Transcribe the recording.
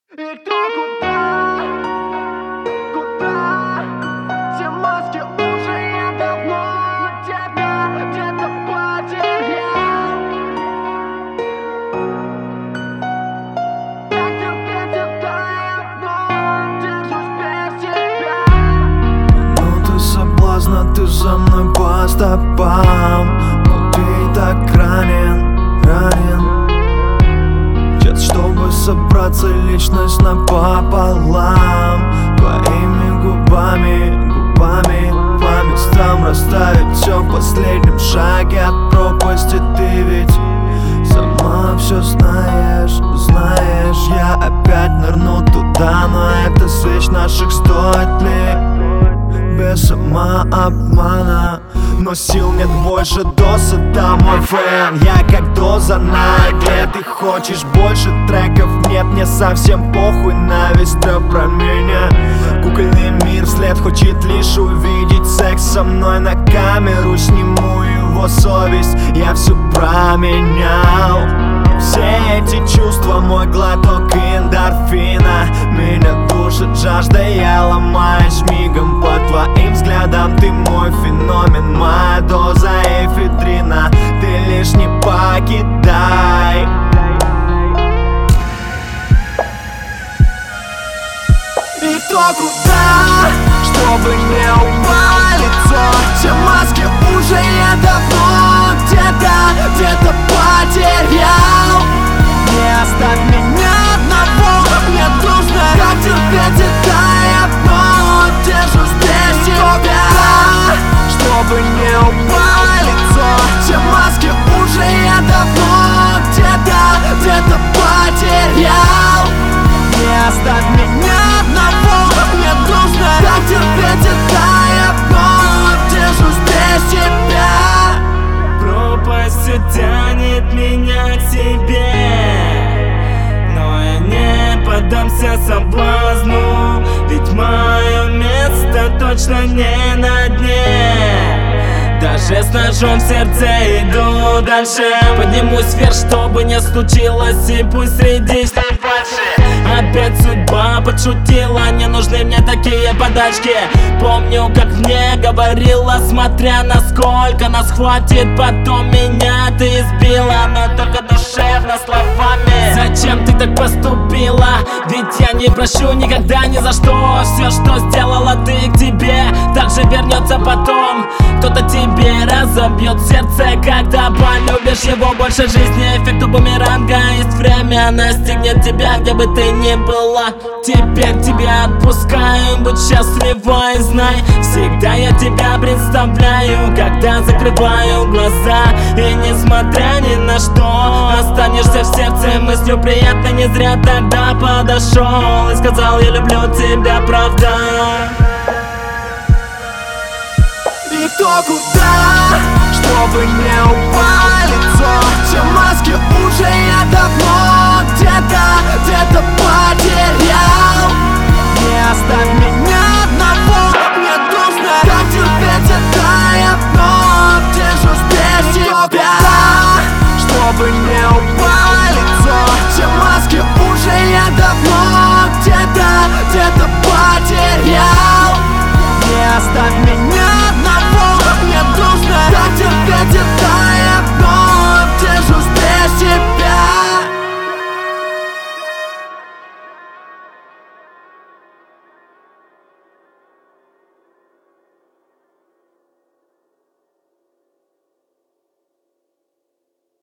И кто куда, куда? Все маски уже я давно тебя где-то потерял. Как терпеть это я вновь держусь без тебя. Минуты соблазна, ты за мной по стопам. Внутри так ранен. Чтобы собраться, личность напополам. Твоими губами по местам расставить все в последнем шаге от пропасти. Ты ведь сама все знаешь. Я опять нырну туда, но эта свеч наших стоит ли? Без самообмана. Но сил нет больше, доза, да, мой фэн. Я как доза на игле. Ты хочешь больше треков? Нет, мне совсем похуй на весь трэп про меня. Кукольный мир вслед хочет лишь увидеть секс со мной на камеру. Сниму его совесть, я все променял. Все эти чувства, мой глоток эндорфина. Меня душит жажда, я ломаюсь мигом под твоим взглядом. Ты мой феномен, моя доза эфедрина. Ты лишь не покидай. И кто куда, чтобы не упало лицо. Все маски уже я давно где-то потерял. Не оставь меня одного, мне нужно. Как терпеть это я вновь держусь без тебя. Чтобы не упало лицо. Все маски уже я давно где-то потерял. Не оставь меня одного, мне нужно. Как терпеть это я вновь держусь без тебя. Пропасть все тянет меня к себе, но я не поддамся соблазну, ведь мое место точно не на дне. Даже с ножом в сердце иду дальше. Поднимусь вверх, что бы ни случилось, и пусть среди фальши. Опять судьба подшутила, не нужны мне такие подачки. Помню, как мне говорила, смотря насколько нас хватит, потом меня ты избила, но только душевно словами. Зачем ты так поступила? Ведь я не прощу никогда ни за что. Все, что сделала ты, к тебе также вернется потом. Кто-то тебе разобьет сердце, когда полюбишь его больше жизни. Эффект бумеранга, есть время, настигнет тебя, где бы ты ни была. Теперь тебя отпускаю, будь счастлива и знай, всегда я тебя представляю, когда закрываю глаза. И несмотря ни на что, останешься в сердце мыслью приятной. Не зря тогда подошел и сказал, я люблю тебя, правда. И кто куда, чтобы не упало лицо. Все маски уже я давно где-то